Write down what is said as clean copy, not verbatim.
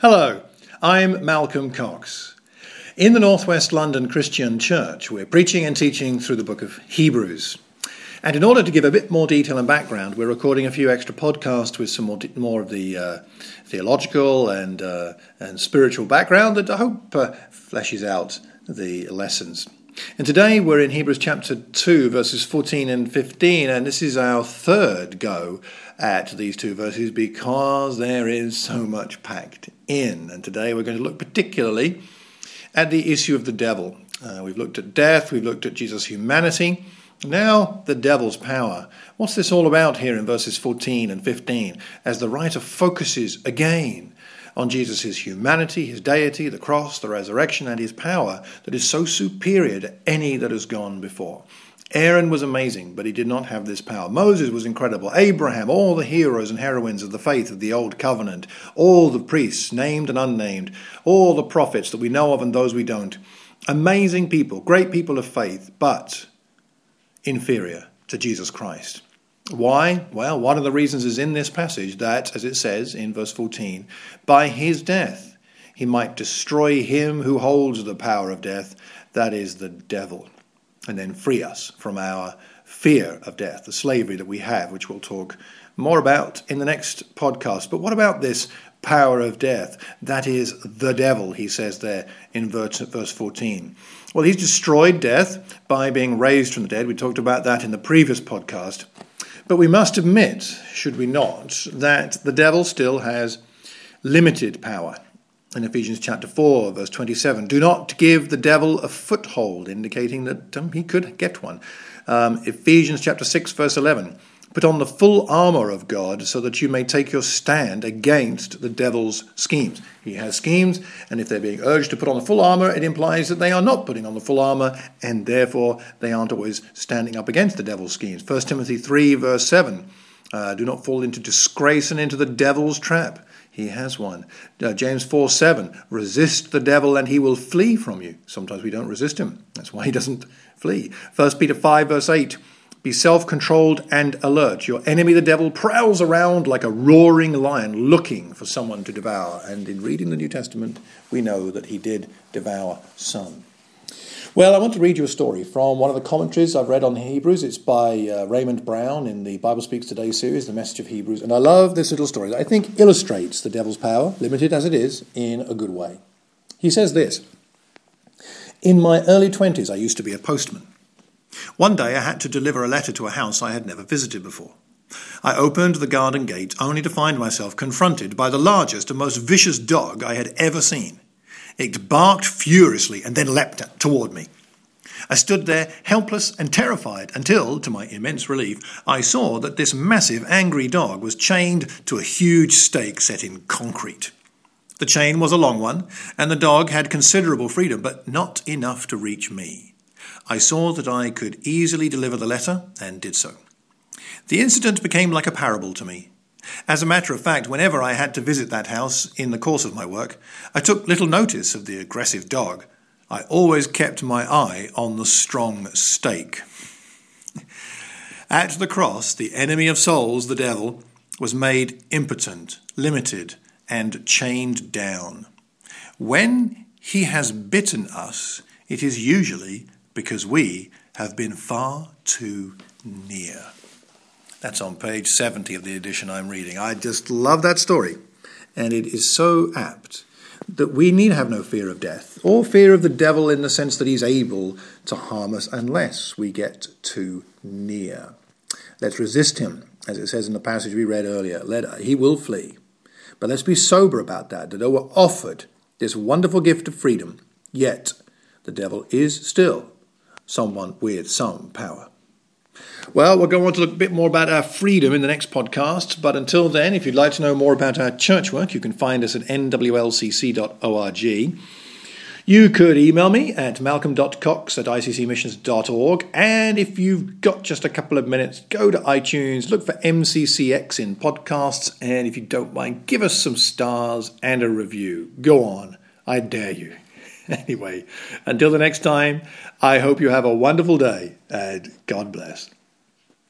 Hello, I'm Malcolm Cox. In the Northwest London Christian Church, we're preaching and teaching through the book of Hebrews. And in order to give a bit more detail and background, we're recording a few extra podcasts with some more of the theological and spiritual background that I hope fleshes out the lessons. And today we're in Hebrews chapter 2, verses 14 and 15, and this is our third go at these two verses because there is so much packed in. And today we're going to look particularly at the issue of the devil. We've looked at death, we've looked at Jesus' humanity, now the devil's power. What's this all about here in verses 14 and 15 as the writer focuses again on Jesus' humanity, his deity, the cross, the resurrection, and his power that is so superior to any that has gone before. Aaron was amazing, but he did not have this power. Moses was incredible. Abraham, all the heroes and heroines of the faith of the Old Covenant, all the priests, named and unnamed, all the prophets that we know of and those we don't. Amazing people, great people of faith, but inferior to Jesus Christ. Why? Well, one of the reasons is in this passage that, as it says in verse 14, by his death he might destroy him who holds the power of death, that is the devil, and then free us from our fear of death, the slavery that we have, which we'll talk more about in the next podcast. But what about this power of death? That is the devil, he says there in verse 14. Well, he's destroyed death by being raised from the dead. We talked about that in the previous podcast. But we must admit, should we not, that the devil still has limited power. In Ephesians chapter 4, verse 27, do not give the devil a foothold, indicating that he could get one. Ephesians chapter 6, verse 11, put on the full armour of God so that you may take your stand against the devil's schemes. He has schemes, and if they're being urged to put on the full armour, it implies that they are not putting on the full armour, and therefore they aren't always standing up against the devil's schemes. 1 Timothy 3, verse 7, do not fall into disgrace and into the devil's trap. He has one. James 4:7, resist the devil and he will flee from you. Sometimes we don't resist him. That's why he doesn't flee. 1 Peter 5, verse 8, be self-controlled and alert. Your enemy, the devil, prowls around like a roaring lion looking for someone to devour. And in reading the New Testament, we know that he did devour some. Well, I want to read you a story from one of the commentaries I've read on Hebrews. It's by Raymond Brown in the Bible Speaks Today series, The Message of Hebrews. And I love this little story that I think illustrates the devil's power, limited as it is, in a good way. He says this, in my early 20s, I used to be a postman. One day I had to deliver a letter to a house I had never visited before. I opened the garden gate only to find myself confronted by the largest and most vicious dog I had ever seen. It barked furiously and then leapt toward me. I stood there helpless and terrified until, to my immense relief, I saw that this massive angry dog was chained to a huge stake set in concrete. The chain was a long one, and the dog had considerable freedom, but not enough to reach me. I saw that I could easily deliver the letter, and did so. The incident became like a parable to me. As a matter of fact, whenever I had to visit that house in the course of my work, I took little notice of the aggressive dog. I always kept my eye on the strong stake. At the cross, the enemy of souls, the devil, was made impotent, limited, and chained down. When he has bitten us, it is usually because we have been far too near. That's on page 70 of the edition I'm reading. I just love that story. And it is so apt that we need have no fear of death or fear of the devil in the sense that he's able to harm us unless we get too near. Let's resist him, as it says in the passage we read earlier. He will flee. But let's be sober about that though we're offered this wonderful gift of freedom, yet the devil is still someone with some power. Well, we'll go on to look a bit more about our freedom in the next podcast. But until then, if you'd like to know more about our church work, you can find us at nwlcc.org. You could email me at malcolm.cox@iccmissions.org. And if you've got just a couple of minutes, go to iTunes, look for MCCX in podcasts. And if you don't mind, give us some stars and a review. Go on. I dare you. Anyway, until the next time, I hope you have a wonderful day and God bless.